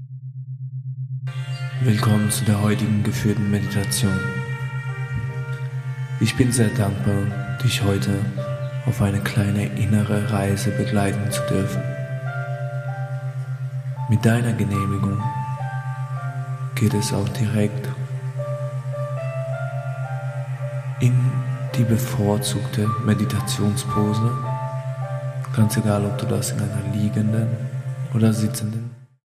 Willkommen zu der heutigen geführten Meditation. Ich bin sehr dankbar, dich heute auf eine kleine innere Reise begleiten zu dürfen. Mit deiner Genehmigung geht es auch direkt in die bevorzugte Meditationspose, ganz egal ob du das in einer liegenden oder sitzenden